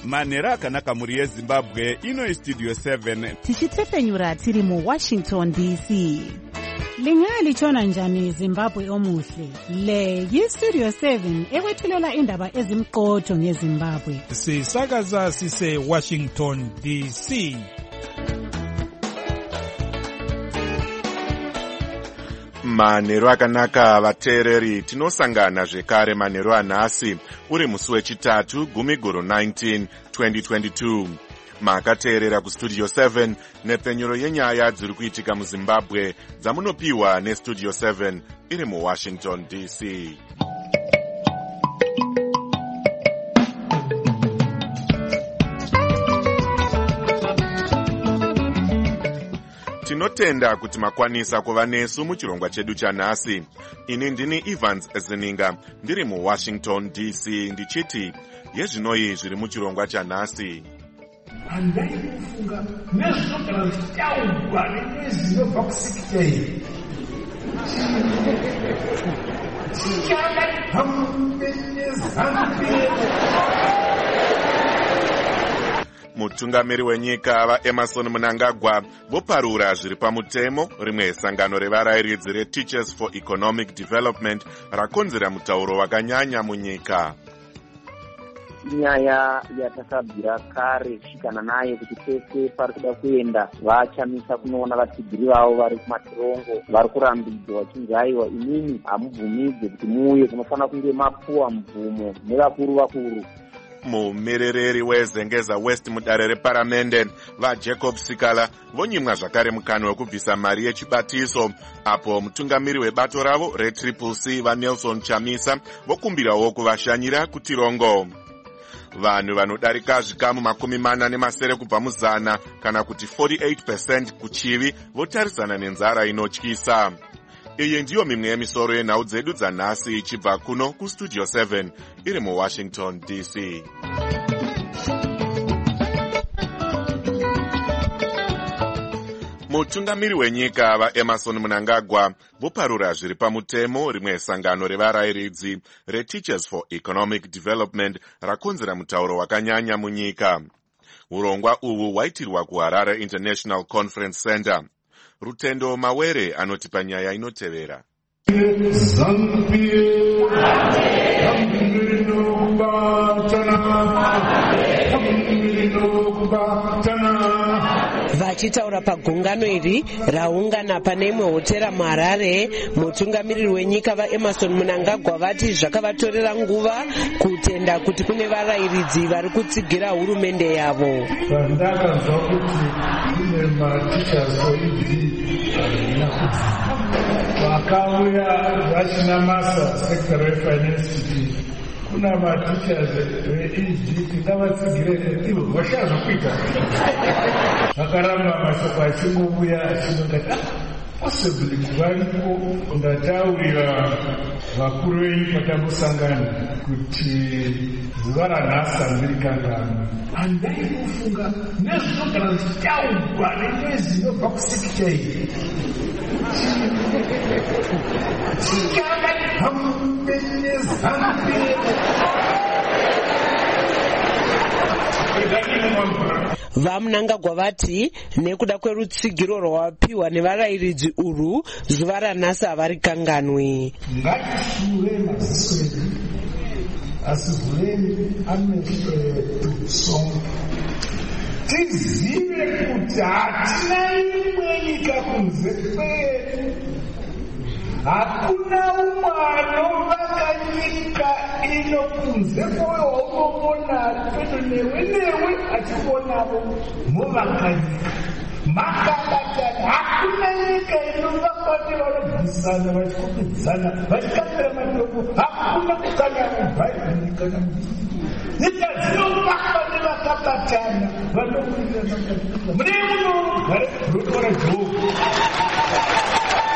manhero akanaka mhuri yezimbabwe. Ino Studio 7 tichitefenyura tiri muWashington DC. Lingalitshona njani Zimbabwe omuhle? Le yiStudio 7 ekwethulela indaba ezimqotho ngeZimbabwe. Sisakaza sise Washington DC. Manhero akanaka vateereri, tinosangana zvekare manhero anhasi uri musi wechitatu 10/19 2022. Makateerera kuStudio 7 nepfenyuro yenyaya dziri kuitika muZimbabwe dzamunopiwa neStudio 7 iri muWashington DC. Tinotenda kuti makwanisa kuva nesu muchirongwa chedu chanhasi. Ini ndini Evans Zininga ndiri muWashington DC ndichiti yezvinoi zviri muchirongwa chanhasi. Handai kufunga nezvinogara zvichitaurwa nezvinobva kusekiteri. Mutungamiri wenyika vaEmerson Mnangagwa voparura zviri pamutemo rimwe sangano revarayiridzi reTeachers for Economic Development rakonzera mutauro wakanyanya munyika. Nyaya yatakabvira kare kusvikana nayo kuti pese pari kuda kuenda vachamisa kunoona vatsigiri vavo vari kumatirongo vari kurambidzwa vachinzi aiwa inini hamubvumidze kuti muuye kunofanira kunge mapuwa mubvumo nevakuru. Mumirereri weZengeza West mudare reparamende vaJacob Sikala vonyimwa zvakare mukana wekubvisa mari yechibatiso, apo mutungamiri webato ravo reTCCC vaNelson Chamisa vokumbirawo kuvashanyira kutirongo. Vanhu vanodarika zvikamu 40 kubva muzana kana kuti 48% kuchivi votarisana nenzara inotyisa. Iyi ndiyo mimwe yemisoro yenhau dzedu dzanhasi ichibva kuno kuStudio 7 iri muWashington DC. Mutungamiri wenyika vaEmerson Mnangagwa voparura zviri pamutemo rimwe sangano revarayiridzi reTeachers for Economic Development rakonzera mutauro wakanyanya munyika. Urongwa uhu hwaitirwa kuHarare International Conference Center. Rutendo Mawere anotipa nyaya inotevera. Vachitaura pagungano iri raungana pane imwe hotera muHarare, mutungamiriri wenyika vaEmerson Mnangagwa vati zvakavatorera nguva kutenda kuti kune varayiridzi vari kutsigira hurumende yavo. Pandakanzwa kuti kune matichas vakauya vachina masa secretary refinance kuna matichas veEGP ngavatsigire ivo vashazvokuita vakaramba mashoko achingouya achinongati possibly varipo. Ndataurira vakuru venyika tambosangana kuti zuva ranhasi handirikangana. Handai kufunga nezvinogara zvichitaurwa nezvinobva kusekiteri. VaMnangagwa vati nekuda kwerutsigiro rwapiwa nevarayiridzi urwu zuva ranhasi havarikanganwi. Ngatishure maziso edu asi vhureni ameso edu sonke tizive kuti hatina imwe nyika kunze kwedu. Hakuna umwe anovaka nyika ino kunze kwoyo waunobona pedo newe achionavo movaka nyika makabatana. Hakuna nyika inovakwa nevanobvisana vachikumidzana vachikapira matombo. Hakuna kukanya mubhaibheri kana nyika dzinovakwa nevakabatana vanokuira mune munogare rokora Jobu.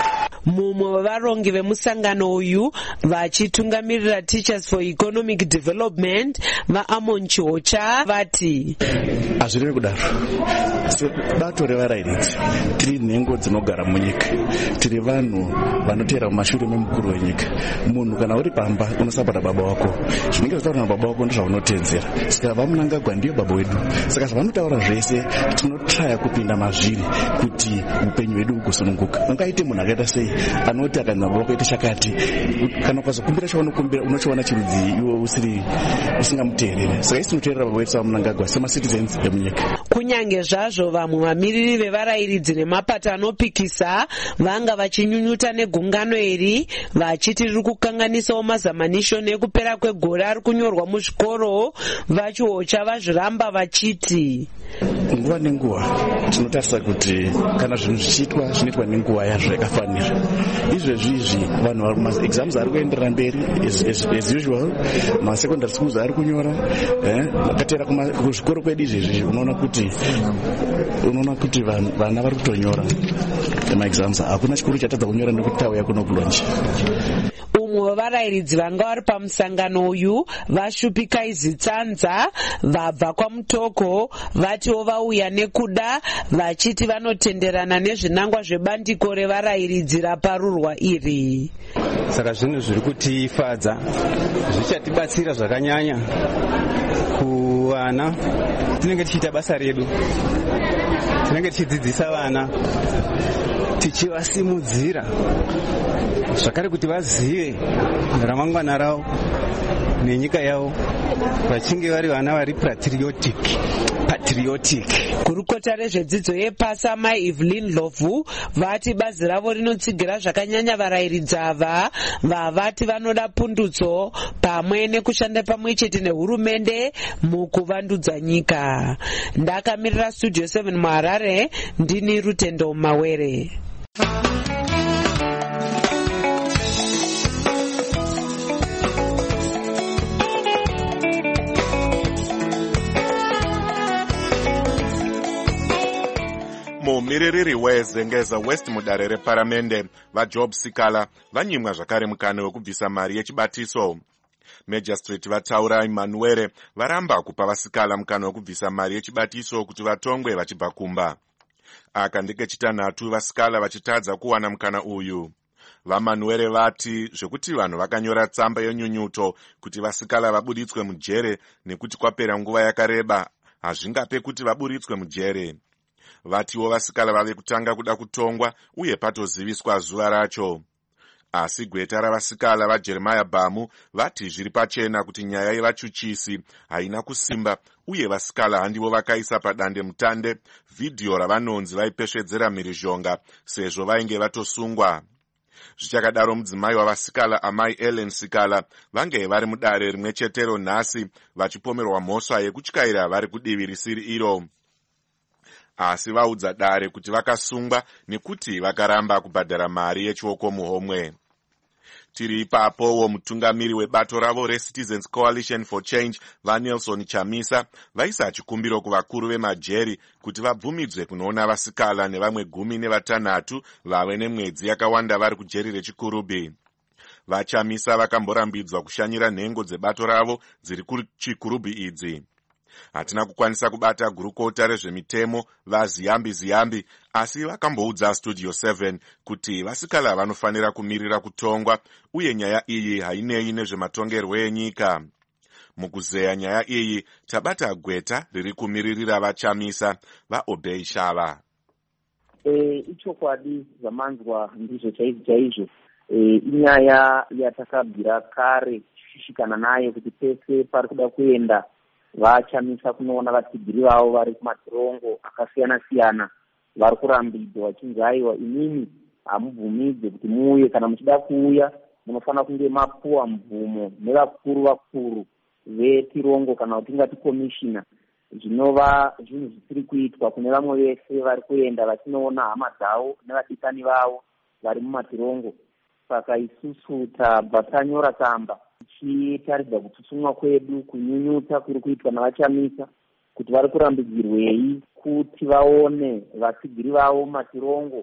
mumwe wevarongi vemusangano uyu vachitungamirira Teachers for Economic Development vaAmon Chihocha vati hazvirevi kudaro. Sebato revarairidzi tiri nhengo dzinogara munyika, tiri vanhu vanoteera mumashure memukuru wenyika. Munhu kana uri pamba unosapota baba wako, zvinenge zvitaura nababa wako ndozvaunotedzera. Saka vaMunangagwa ndiyo baba wedu, saka zvavanotaura zvese tinotraya kupinda mazviri kuti upenyu hwedu hugosununguka. Ungaite munhu akaita sei anoti akanzi baba wako ite chakati, kana ukazokumbira chaunokumbira unochiona chirudzi iwe usingamuteerere. Saka isi tinoteerera baba wedu saMunangagwa semacitizens emunyika. Kunyange zvazvo vamwe vamiriri vevarairidzi nemapato anopikisa vanga vachinyunyuta negungano iri vachiti riri kukanganisawo mazamanishoni ekupera kwegore ari kunyorwa muzvikoro, vaChihocha vazviramba vachiti nguva nenguva tinotarisa kuti kana zvinhu zvichiitwa zvinoitwa nenguva yazvo yakafanira. Izvezvi vanhu vari maexams ari kuenderera mberi as usual, masecondary schools ari kunyora, vakatera kuzvikoro kwedu izvezvi unoona kuti vana vari kutonyora maexams. Hakuna chikuru chatadza kunyora nekuti tauya kuno kulonje. Umwe wevarairidzi vanga vari pamusangano uyu vaShupikai Zitsanza vabva kwaMutoko vatiwo vauya nekuda vachiti vanotenderana nezvinangwa zvebandiko revarairidzi raparurwa iri. Saka zvinhu zviri kutifadza, zvichatibatsira zvakanyanya kuvana. Tinenge tichiita basa redu, tinenge tichidzidzisa vana tichivasimudzira zvakare kuti vazive ramangwana ravo nenyika yavo, vachinge vari vana vari patriotic. Gurukota rezvedzidzo yepasi Mai Evelyn Lovu vati bazi ravo rinotsigira zvakanyanya varairidzi ava vavati vanoda pundutso pamwe nekushanda pamwe chete nehurumende mukuvandudza nyika. Ndakamirira Studio 7 muHarare, ndini Rutendo Mawere. Mumiririri wezengeza West mudare reparamende vaJob Sikala vanyimwa zvakare mukana wekubvisa mari yechibatiso. Magistrate vataura Emmanuel varamba kupa vaSikala mukana wekubvisa mari yechibatiso kuti vatongwe vachibva kumba. Aka ndike chitanhatu vaSikala vachitadza kuwana mukana uyu. VaManuel vati zvekuti vanhu vakanyora tsamba yenyunyuto kuti vaSikala vabuditswe mujere nekuti kwapera nguva yakareba hazvingape kuti vabuditswe mujere. Vatiwo vaSikala vave kutanga kuda kutongwa uye patoziviswa zuva racho. Asi gweta ravaSikala vaJeremiah Bhamu vati zviri pachena kuti nyaya yevachuchisi haina kusimba uye vaSikala handivo vakaisa padande mutande vhidhiyo ravanonzi vaipesvedzera mhirizhonga sezvo vainge vatosungwa. Zvichakadaro mudzimai wavaSikala Amai Ellen Sikala vange vari mudare rimwe chetero nhasi vachipomerwa mhosva yekutyaira vari kudivi risiri iro. Asi vaudza dare kuti vakasungwa nekuti vakaramba kubhadhara mari yechioko muhomwe. Tiri ipapowo mutungamiri webato ravo reCitizens Coalition for Change vaNelson Chamisa vaisa chikumbiro kuvakuru vemajeri kuti vabvumidzwe kunoona vaSikala nevamwe 16 vave nemwedzi yakawanda vari kujeri rechikurubhi. VaChamisa vakamborambidzwa kushanyira nhengo dzebato ravo dziri kuchikurubhi idzi. Hatina kukwanisa kubata gurukota rezvemitemo vaZiyambi, asi vakamboudza Studio 7 kuti vaSikala vanofanira kumirira kutongwa uye nyaya iyi hainei nezvematongerwo enyika. Mukuzeya nyaya iyi tabata gweta riri kumiririra vaChamisa vaObey Shava. Ichokwadi zvamanzwa ndizvo chaizvo. Inyaya yatakabvira kare tichishikana nayo kuti pese pari kuda kuenda vaChamisa kunoona vatsigiri vavo vari kumatirongo akasiyana-siyana vari kurambidzwa vachinzi aiwa imimi hamubvumidze kuti muuye, kana muchida kuuya munofanira kunge mapuwa mvumo nevakuru vetirongo kana kuti tingati komishina. Zvinova zvinhu zvisiri kuitwa kune vamwe vese vari kuenda vachinoona hama dzavo nevadikani vavo vari mumatirongo. Saka isusu tabva tanyora tsamba tichitaridza kutsutsumwa kwedu kunyunyuta kuri kuitwa navaChamisa kuti vari kurambidzirwei kuti vaone vatsigiri vavo matirongo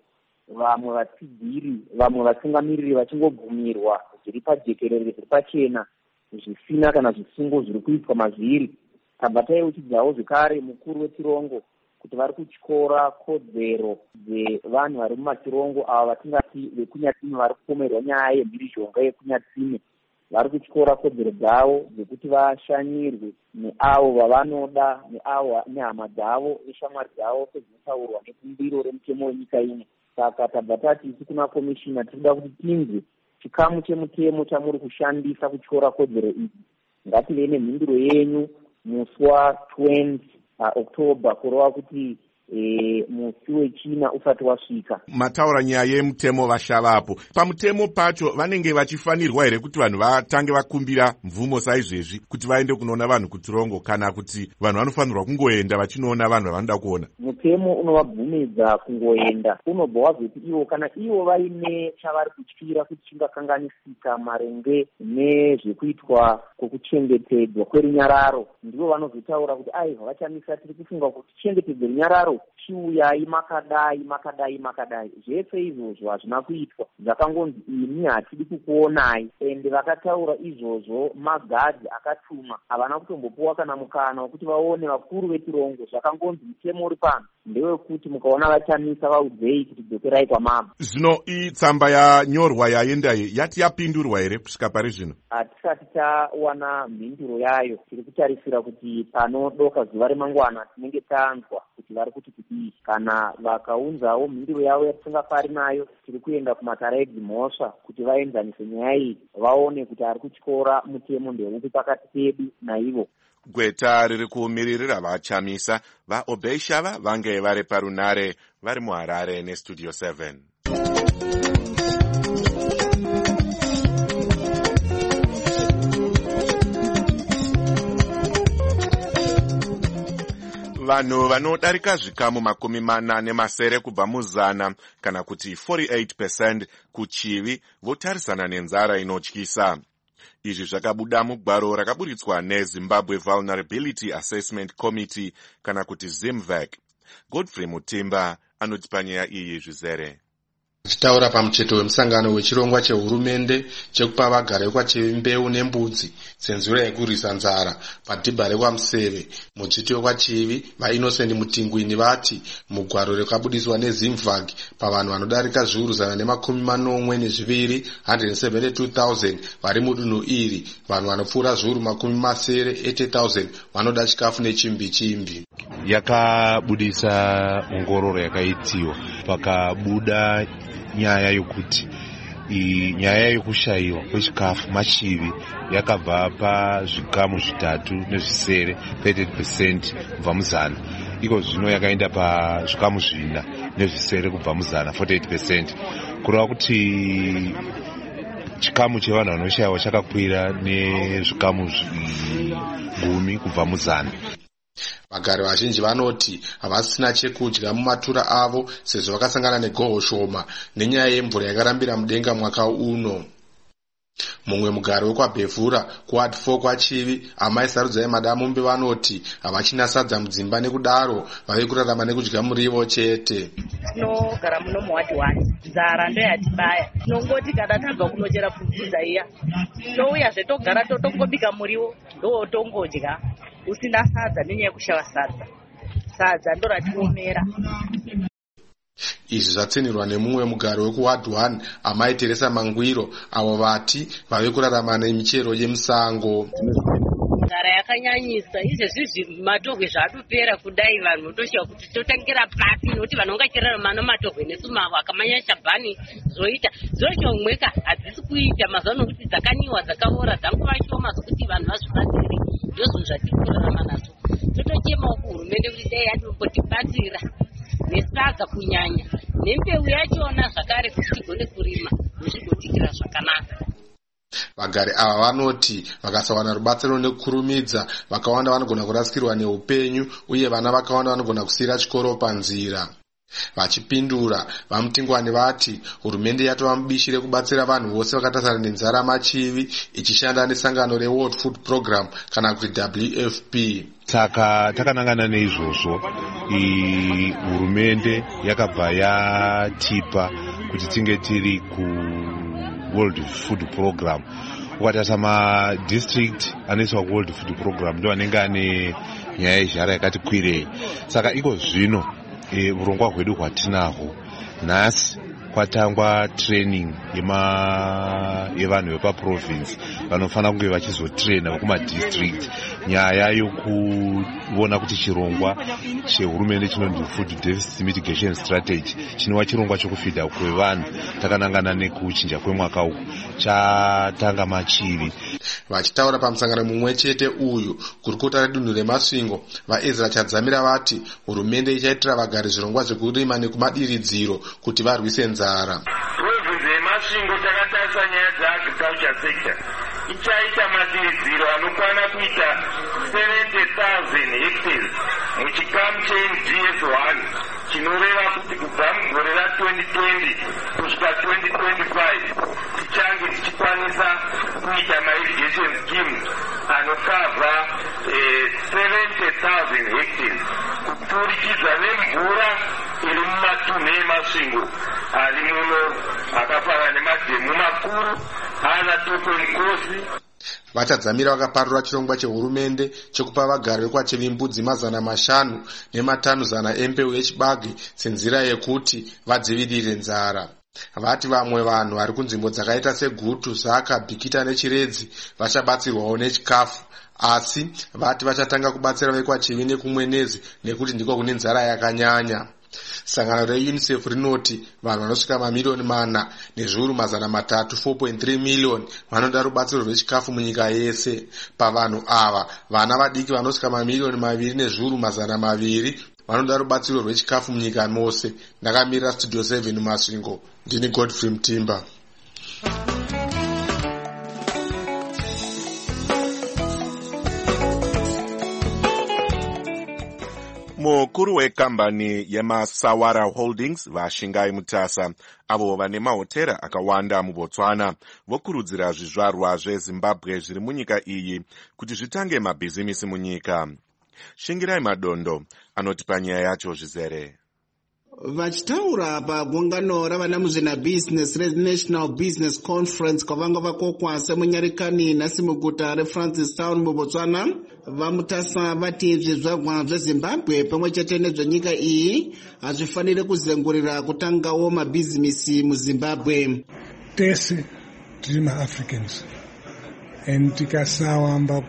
vamwe vatsigiri, vamwe vatungamiriri vachingobvumirwa zviri pajekerere, zviri pachena, zvisina kana zvisungo zviri kuitwa mazviri. Tabata uchidzawo zvekare mukuru wetirongo kuti vari kutyora kodzero dzevanhu vari mumachirongo ava vatingati vekunyatsime vari kupomerwa nyaya yemhirizhonga yekunyatsime. Vari kutyora kodzero dzavo dzekuti vashanyirwe neavo vavanoda, neavo nehama dzavo neshamwari dzavo sezvinotaurwa nekumbiro remutemo wenyika ino. Saka tabvatati isi kuna komishina tirikuda kuti tinzwe chikamu chemutemo chamuri kushandisa kutyora kodzero idzi. Ngative nemhinduro yenyu musi wa20 Oktoba kurova kuti musi wechina usati wasvika. Mataura nyaya yemutemo vashavapo. Pamutemo pacho vanenge vachifanirwa here kuti vanhu vatange vakumbira mvumo saizvezvi kuti vaende kunoona vanhu kutirongo, kana kuti vanhu vanofanirwa kungoenda vachinoona vanhu vavanoda kuona? Mutemo unovabvumidza kungoenda. Unobva wazoti ivo kana ivo vaine chavari kutyira kuti chingakanganisika maringe nezvekuitwa kwokuchengetedzwa kwerunyararo, ndivo vanozotaura kuti aiva vachamisa, tiri kufunga kuti chengetedzo runyararo chiuyai makadai. Zvese izvozvo hazvina kuitwa. Zvakangonzi ini hatidi kukuonai. Ende vakataura izvozvo magadhi akatuma havana kutombopuwa kana mukana wekuti vaone vakuru vetirongo. Zvakangonzi mutemo uri pano ndewekuti mukaona vachamisa vaudzei kuti dzokerai kwamabva. Zvino tsamba yanyorwa yaenda yati yapindurwa here kusvika pari zvino? Hatisati tawana mhinduro yayo. Tiri kutarisira kuti panodoka zuva remangwana tinenge tanzwa kuti vari kuti kudii. Kana vakaunzawo mhinduro yavo yatisingafari nayo, tiri kuenda kumataraidzi mhosva kuti vaenzanise nyaya iyi, vaone kuti ari kutyora mutemo ndeupi pakati pedu naivo. Gweta riri kumiririra vachamisa vaObey Shava vange vari parunare vari muHarare neStudio 7. Vanhu vanodarika zvikamu 47 kubva muzana kana kuti 48% kuchivi votarisana nenzara inotyisa. Izvi zvakabuda mugwaro rakaburitswa neZimbabwe Vulnerability Assessment Committee kana kuti ZIMVAC. Godfrey Mutimba anotipa nyaya iyi zvizere. Achitaura pamucheto wemusangano wechirongwa chehurumende chekupa vagari vekwachivi mbeu nembudzi senzura yekurwisa nzara padhibha rekwaMuseve, mudzviti wekwachivi vaInnocent Mutingwini vati mugwaro rekabudiswa neZimVAC pavanhu vanodarika zviuru 142 172,000 vari mudunhu iri, vanhu vanopfuura zviuru 80,000 vanoda chikafu nechimbi. Yakabudisa ongororo yakaitiwa pakabuda nyaya yokuti nyaya yekushayiwa kwechikafu machivi yakabva pazvikamu 3.7 30% kubva muzana. Iko zvino yakaenda pazvikamu 4.7 kubva muzana 48%. Kureva kuti chikamu chevanhu vanoshayiwa chakakwira nezvikamu 10 kubva muzana. Vagari vazhinji vanoti havasina chekudya mumatura avo sezvo vakasangana negoho shoma nenyaya yemvura yakarambira mudenga mwaka uno. Mumwe mugari wekwabhevhura kuward 4 kwachivi amai Sarudzai Madamumbe vanoti havachina sadza mudzimba nekudaro vave kurarama nekudya murivo chete. Tinogara muno muward 1, nzara ndo yatibaya. Tinongoti kana tabva kunochera pfudza iya tinouya zvetogara totongobika murivo ndotongodya usina sadza nenyaya yekushava sadza ndo ratiomera. Izvi zvatsinirwa nemumwe mugari wekuward 1 amai Teresa Mangwiro avo vati vave kurarama nemichero yemusango. Nzara yakanyanyisa izvezvi matogwe zvatopera kudai vanhu toshiwa kuti totengera papi nokuti vanhu vangacherarama namatogwe nesumavo akamanyasha bhani zoita zoshomweka hadzisi kuita mazuva nokuti dzakaniwa dzakaora dzanguva shoma zokuti vanhu vazvibatsire ndozvinhu zvatiri kurarama nazvo. Totochemawo kuhurumende kuti dai yatombotibatsira nesadza kunyanya nembeu yachona zvakare kuti tigone kurima nezvigotikira zvakanaka. Vagari ava vanoti vakasawana rubatsiro nekukurumidza vakawanda vanogona kurasikirwa neupenyu uye vana vakawanda vanogona kusiyira chikoro panzira. Vachipindura, vamutingwani vati hurumende yatova mubishi rekubatsira vanhu vose vakatasana nenzara machivi ichishanda nesangano reWorld Food Program kana kuti WFP. Saka takanangana neizvozvo, hurumende yakabva yatipa kuti tinge tiri ku World Food Program. Ukatarisa madistrict anoiswa ku World Food Program ndo anenge ane nyaya yezhara yakati kwirei. Saka iko zvino urongwa hwedu hwatinahwo nhasi kwatangwa training yevanhu vepaprovince vanofanira kunge vachizotraina vekumadistrict nyaya yokuona kuti chirongwa chehurumende chinonzi Food Deficit Mitigation Strategy chinova chirongwa chokufidha kwevanhu takanangana nekuchinja kwemwaka uku chatanga machivi. Vachitaura pamusangano mumwe chete uyu kurukota redunhu remasvingo, vaEzra Chadzamira vati hurumende ichaitira vagari zvirongwa zvekurima nekumadiridziro kuti varwise nzara. Province yemasvingo takatarisa nyaya dzeagriculture sector ichaita madiridziro anokwana kuita 70,000 hectares muchikamu cheNDS1 chinoreva kuti kubva mugore ra2020 kusvika 2025 tichange tichikwanisa kuita mairrigation scheme anokavha 70,000 hectares kupfurikidza nemvura iri mumatunhu emasvingo ari muno akafanana nemadhemu makuru ana Toko Mukosi. Vachadzamira vakaparura chirongwa chehurumende chekupa vagari vekwaChevi mbudzi 500 ne500 embeu yechibage senzira yekuti vadzivirire nzara. Vati vamwe vanhu vari kunzvimbo dzakaita seGutu, Zaka, Bhikita neChiredzi vachabatsirwawo nechikafu, asi vati vachatanga kubatsira vekwaChevi nekumwenezi nekuti ndiko kune nzara yakanyanya. Sangano reUNICEF rinoti vanhu vanosvika mamiliyoni 4 nezviuru 300 4.3 miliyoni vanoda rubatsiro rwechikafu munyika yese. Pavanhu ava, vana vadiki vanosvika mamiliyoni 2 nezviuru 200 vanoda rubatsiro rwechikafu munyika mose. Ndakamirira Studio 7 Masvingo, ndini Godfrey Mtimba. Mukuru wekambani yeMasawara Holdings vaShingai Mutasa avo vane mahotera akawanda muBotswana vokurudzira zvizvarwa zveZimbabwe zviri munyika iyi kuti zvitange mabhizimisi munyika. Shingirai Madondo anoti panyaya yacho zvizere. Vachitaura pagungano ravanamuzvina business reNational Business Conference kwavanga vakokwa semunyarikani nhasi muguta reFrancistown muBotswana, vaMutasa vati zvizvarwa zveZimbabwe pamwe chete nezvenyika iyi hazvifanire kuzengurira kutangawo mabhizimisi muZimbabwe. Tese tiri maAfricans and tikasawamba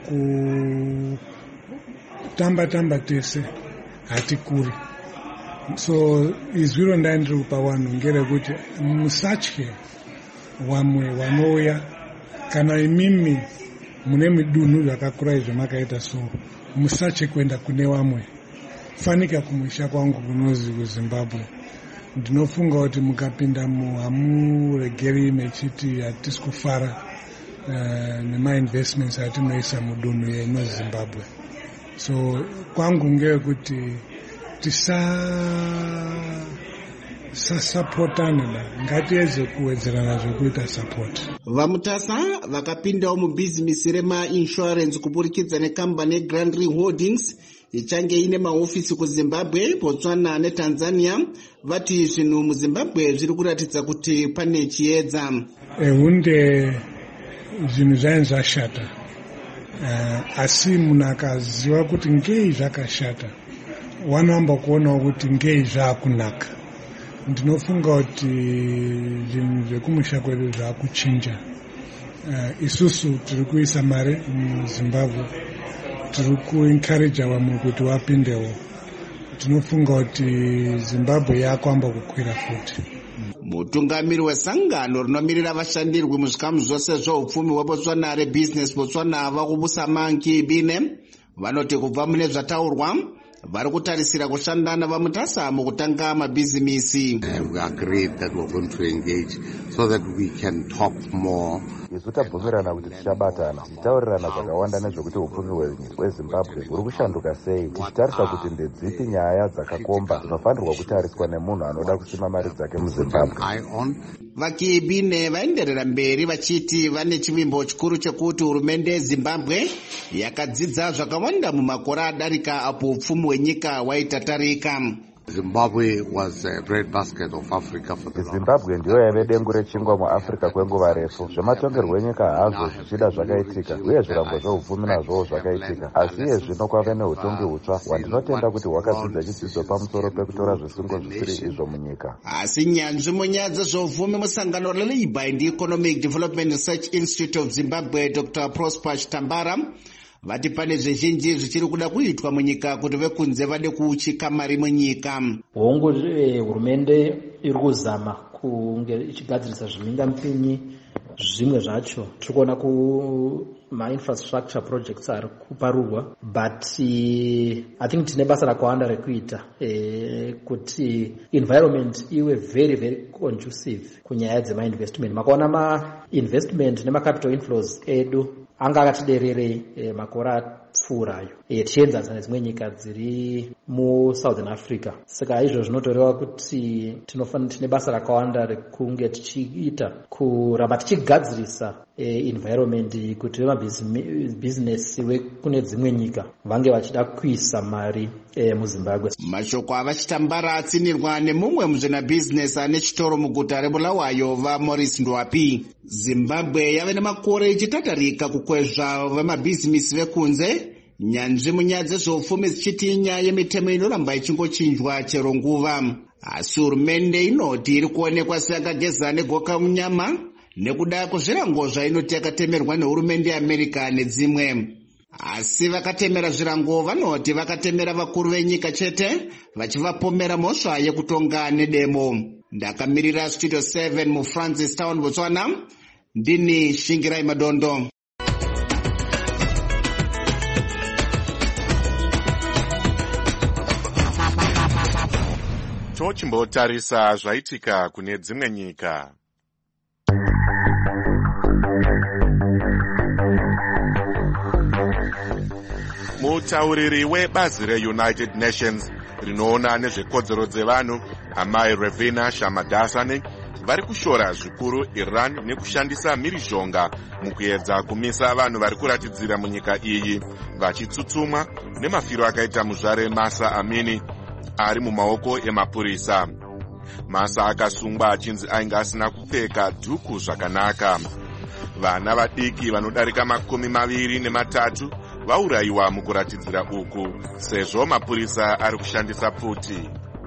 kutamba tese hatikuri. So izviro ndandiri kupa vanhu ngerekuti musatye vamwe vanouya kana imimi mune midunhu zvakakura izvo makaita so musatye kuenda kune vamwe. Fanika kumusha kwangu kunozi kuZimbabwe. Ndinofunga kuti mukapinda hamuregeri mechiti hatisi kufara nemainvestments atinoisa mudunhu yeZimbabwe. So kwangu ngekuti tisasapotana, ngatiedze kuwedzerana zvekuita support. VaMutasa vakapindawo mubhizimisi remainsurance kupurikidza nekambani yeGrand Ring Holdings ichange ine mahofisi kuZimbabwe, Botswana neTanzania. Vati zvinhu muZimbabwe zviri kuratidza kuti pane chiedza. Hunde zvinhu zvainzi zvashata, asi munhu akaziva kuti ngei zvakashata wanoamba kuonawo kuti ngei zvaakunaka. Ndinofunga kuti zvinhu zvekumusha kwedu zvaakuchinja. Isusu tiri kuisa mari muZimbabwe, tiri kuencourage vamwe kuti vapindewo. Tinofunga kuti Zimbabwe yakuamba kukwira futi. Mutungamiri wesangano rinomirira vashandirwi muzvikamu zvose zveupfumi weBotswana reBusiness Botswana vakubusa Manki Bine vanoti kubva mune zvataurwa vari kutarisira kushanda navamutasa mukutanga mabhizimisi. isu tabvumirana kuti tichabatana tichitaurirana zvakawanda nezvekuti upfumi hwezimbabwe huri kushanduka sei, tichitarisa kuti ndedzipi nyaya dzakakomba dzinofanirwa kutariswa nemunhu anoda kusima mari dzake muzimbabwe. Vakibine vaenderera mberi vachiti vane chivimbo chikuru chekuti hurumende yezimbabwe yakadzidza zvakawanda mumakore adarika apo upfumi hwenyika hwaitatarika. Zimbabwe was a breadbasket of Africa for the Zimbabwe ndiyo yaive dengu rechingwa muAfrica kwenguva refu. Zvematongerwo enyika hazvo zvichida zvakaitika uye zvirango zveupfumi nazvowo zvakaitika, asi iye zvino kwave neutongi hutsva hwandinotenda kuti hwakadzidza chidzidzo pamusoro pekutora zvisungo zvisiri izvo munyika. Asi nyanzvi munyaya dzezveupfumi musangano reLabour and Economic Development Research Institute of Zimbabwe Dr. Prosper Chitambara vati pane zvizhinji zvichiri kuda kuitwa munyika kuti vekunze vade kuchika mari munyika. Hongu hurumende iri kuzama kunge ichigadzirisa zvimingamupinyi zvimwe zvacho tiri kuona ma-infrastructure projects ari kuparurwa, but I think tine basa rakawanda rekuita kuti environment iwe very very conducive kunyaya dzema-investment. Makaona ma-investment nema-capital inflows edu anga akatiderere makore apfuurayo tichienzanisa nedzimwe nyika dziri muSouthern Africa. Saka izvo zvinotoreva kuti tine basa rakawanda rekunge tichiita kuramba tichigadzirisa environment kuti vemabhizinesi kune dzimwe nyika vange vachida kuisa mari muZimbabwe. Mashoko avachitambara atsinirwa nemumwe muzvinabhizinesi ane chitoro muguta reBulawayo vaMorris Ndwapi. Zimbabwe yave nemakore ichitatarika kukwezva vemabhizinesi vekunze, nyanzvi munyaya dzezveupfumi dzichiti nyaya yemitemo inoramba ichingochinjwa chero nguva. Asi hurumende inoti iri kuonekwa seyakageza negoka munyama nekuda kwezvirango zvainoti yakatemerwa nehurumende yeAmerica nedzimwe. Asi vakatemera zvirango vanoti vakatemera vakuru venyika chete, vachivapomera mhosva yekutonga nedemo. Ndakamirira Studio 7 muFrancistown, Botswana, ndini Shingirai Madondo. Tochimbotarisa zvaitika kune dzimwe nyika. Mutauriri webazi reUnited Nations rinoona nezvekodzero dzevanhu Amai Ravina Shamdasani vari kushora zvikuru Iran nekushandisa mhirizhonga mukuedza kumisa vanhu vari kuratidzira munyika iyi vachitsutsumwa nemafiro akaita muzvare Masa Amini ari mumaoko emapurisa. Masa akasungwa achinzi ainge asina kupfeka dhuku zvakanaka. Vana vadiki vanodarika 23 vaurayiwa mukuratidzira uku sezvo mapurisa ari kushandisa puti.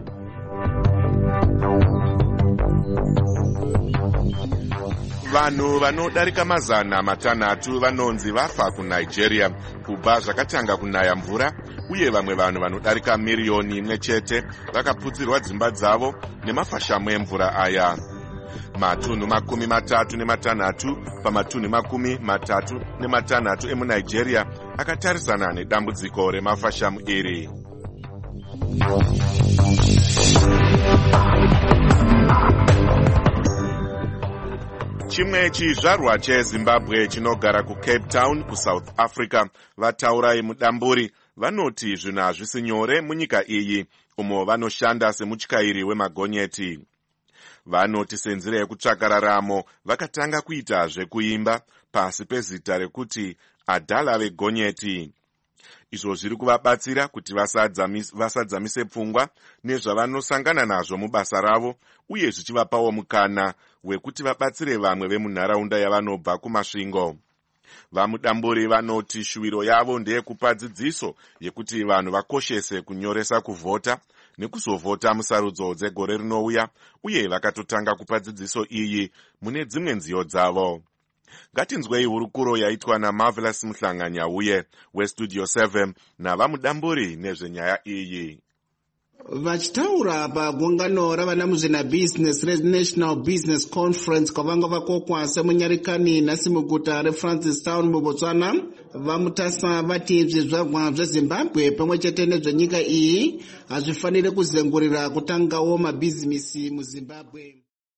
Vanhu vanodarika 600 vanonzi vafa kuNigeria kubva zvakatanga kunaya mvura, uye vamwe vanhu vanodarika 1,000,000 chete vakaputsirwa dzimba dzavo nemafashamu emvura aya. Matunhu 36 pamatunhu 36 emuNigeria akatarisana nedambudziko remafashamu iri. Chimwe chizvarwa cheZimbabwe chinogara kuCape Town kuSouth Africa vataurai mudamburi vanoti zvinhu hazvisi nyore munyika iyi umo vanoshanda semutyairi wemagonyeti. Vanoti senzira yekutsvaka raramo vakatanga kuita zvekuimba pasi pezita rekuti adhala vegonyeti. Izvo zviri kuvabatsira kuti vasadzamise pfungwa nezvavanosangana nazvo mubasa ravo, uye zvichivapawo mukana wekuti vabatsire vamwe vemunharaunda yavanobva kumasvingo. Vamudamburi vanoti shuwiro yavo ndeyekupa dzidziso yekuti vanhu vakoshese kunyoresa kuvhota nekuzovhota musarudzo dzegore rinouya, uye vakatotanga kupa dzidziso iyi mune dzimwe nziyo dzavo. Ngatinzwei hurukuro yaitwa naMarvelous Muhlanganyauye weStudio 7 navamudamburi nezvenyaya iyi. Vachitaura pagungano ravana muzvinabhizinesi reNational Business Conference kwavanga vakokwa semunyarikani nhasi muguta reFrancistown muBotswana, vamutasa vati zvizvarwa zvezimbabwe pamwe chete nezvenyika iyi hazvifaniri kuzengurira kutangawo mabhizimisi muzimbabwe.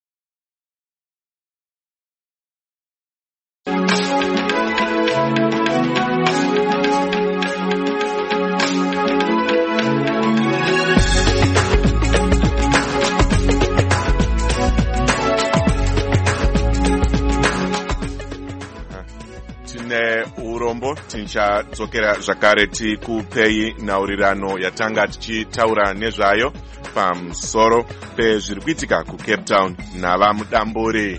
Urombo tichadzokera zvakare tikupei nhaurirano yatanga tichitaura nezvayo pamusoro pezviri kuitika kuCape Town navamudamburi.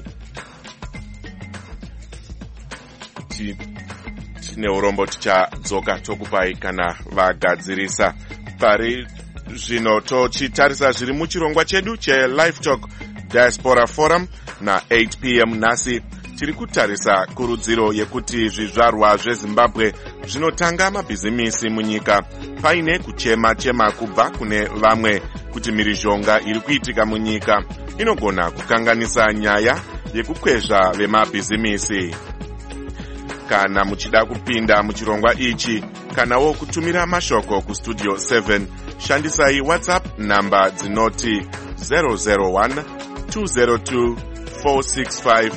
Tine urombo tichadzoka tokupai kana vagadzirisa. Pari zvino tochitarisa zviri muchirongwa chedu cheLive Talk Diaspora Forum na 8 p.m. nhasi. Tiri kutarisa kurudziro yekuti zvizvarwa zveZimbabwe zvinotanga mabhizimisi munyika paine kuchema kubva kune vamwe kuti mhirizhonga iri kuitika munyika inogona kukanganisa nyaya yekukwezva vemabhizimisi. Kana muchida kupinda muchirongwa ichi kanawo kutumira mashoko kustudio 7 shandisai WhatsApp namba dzinoti 001 202 465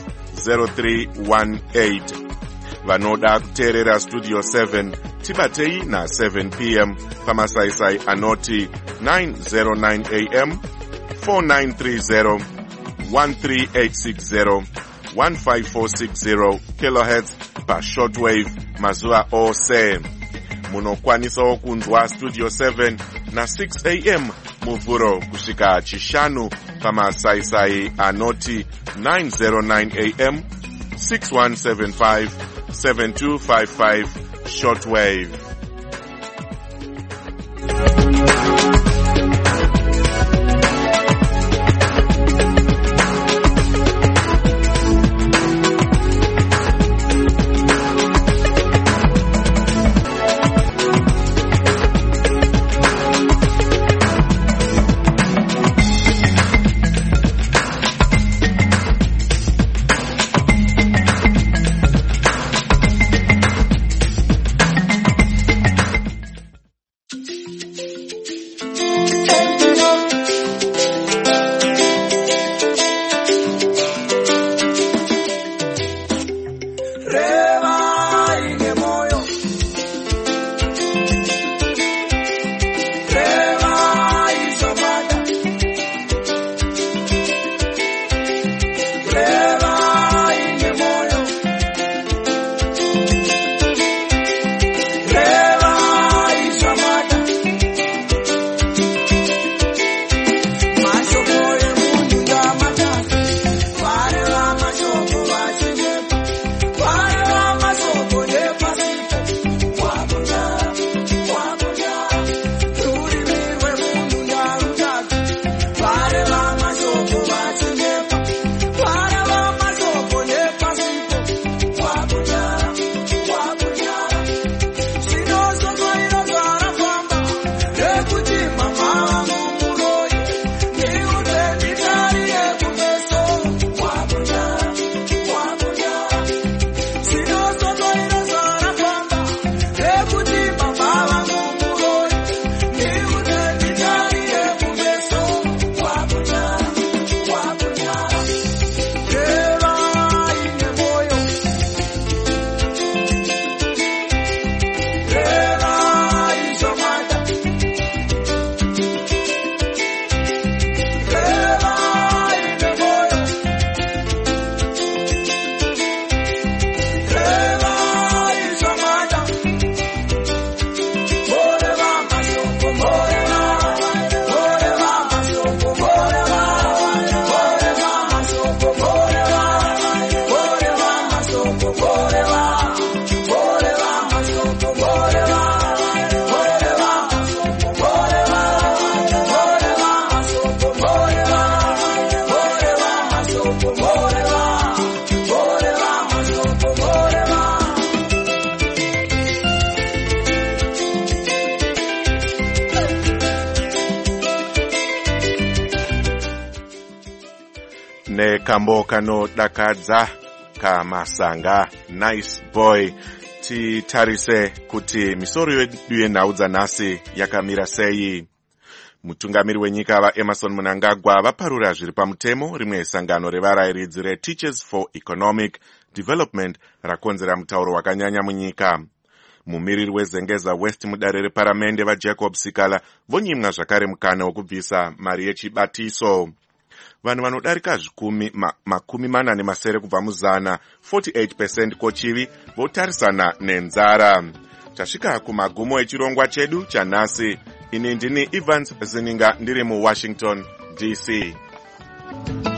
0318. Vanoda kuteerera studio 7 tibatei na 7 p.m. pamasaisai anoti 909 am 4930 13860 15460 kilohertz pashortwave mazuva ose. Munokwanisawo kunzwa studio 7 na 6 am muvhuro kusvika chishanu pamasaisai anoti 909 am 6175 7255 shortwave. Nekambo kanodakadza kamasanga nice boy titarise kuti misoro yedu yenhau dzanhasi yakamira sei. Mutungamiri wenyika vaEmmerson Mnangagwa vaparura zviri pamutemo rimwe sangano revarayiridzi reTeachers for Economic Development rakonzera mutauro wakanyanya munyika. Mumiriri wezengeza West mudare reparamende vaJacob Sikala vonyimwa zvakare mukana wokubvisa mari yechibatiso. Vanhu vanodarika makumi mana nemasere kubva muzana 48% kochivi votarisana nenzara. Tasvika kumagumo echirongwa chedu chanhasi. Ini ndini Evans Zininga ndiri muWashington DC.